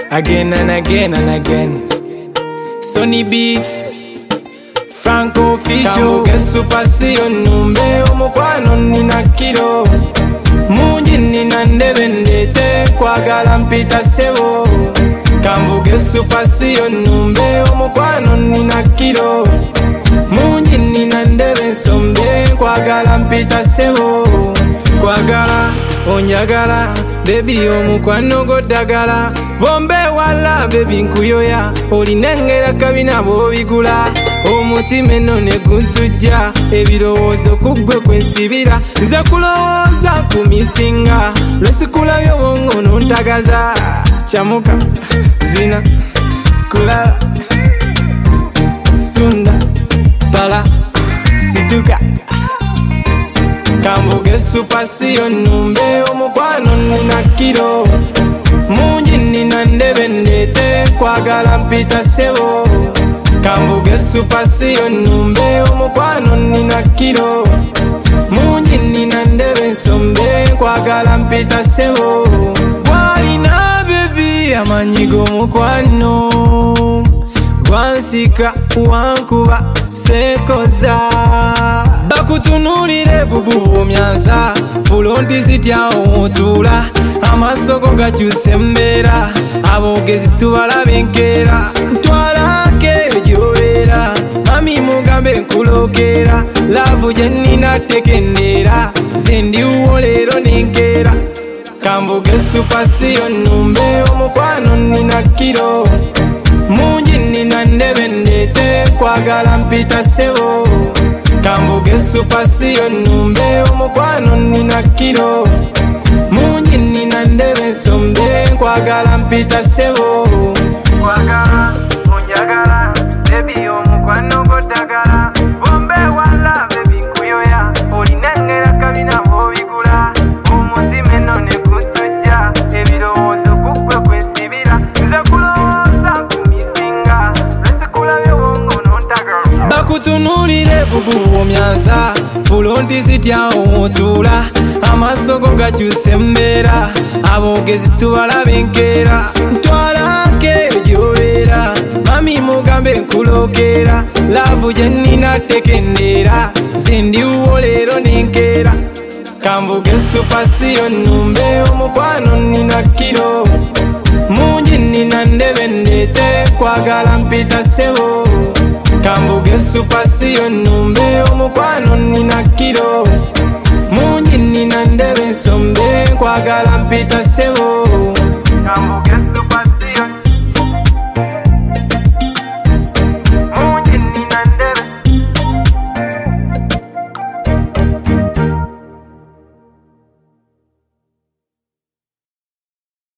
again and again and again. Sonny Beats, Franco Official. Kambuge supasiyo numbe omukwano nina kilo. Mungi nina ndebe ndete kwagala mpita sebo. Kambuge supasiyo numbe omukwano nina kilo. Mungi nina ndebe nsombe kwagala mpita sebo. Kwagala onjagala baby omukwano godagala. Bombe wala baby nkuyoya olinengera kabina bobigula. Omutima eno ne guntujja ebirowoozo kuggwe kwensibira. Nze kulowooza ku misinga lwesikulabye obwongo nontagaza. Kyamuka zina kulala sunda pala situka. Kambuge supasiyo numbe omukwano nina kilo. Mungi nina ndebe ndete kwagala mpita sebo. Kambuge supasiyo numbe omukwano nina kilo. Mungi nina ndebe nsombe kwagala mpita sebo. Walina baby amanyigo omukwano gwansika wankuba sekoza. Bakutunulire bubu myansa fulonti zityawo otula. Amasoko gakyuse mbeera abogezi tubalabe enkeera. Ntwalake gyobeera mami mugambe nkulokeera. Laavu gye nnina tekendeera zindiwo leero nenkeera. Kambuge supasiyo numbe omukwano nina kilo. Mungi nina ndebe ndete kwagala mpita sebo. Kambuge supasiyo numbe omukwano nina kilo. Mungi nina ndebe nsombe kwagala mpita sebo. Kwagala onjagala baby omukwano godagala. Bombe wala baby nkuyoya olinengera kabina bobigula. Omutima eno ne guntujja ebirowoozo kuggwe kwensibira. Nze kulowooza ku misinga lwesikulabye obwongo nontagaza. Bakutunulire bubu omyansa fulonti zityawo otula. Amasoko gakyuse mbeera abogezi tubalabe enkeera. Ntwalake gyobeera mami mugambe nkulokeera. Laavu gye nnina tekendeera zindiwo leero nenkeera. Kambuge supasiyo numbe omukwano nina kilo. Mungi nina ndebe ndete kwagala mpita sebo. Kambuge supasiyo numbe omukwano nina kilo. Mungi nina ndebe nsombe kwagala mpita sebo.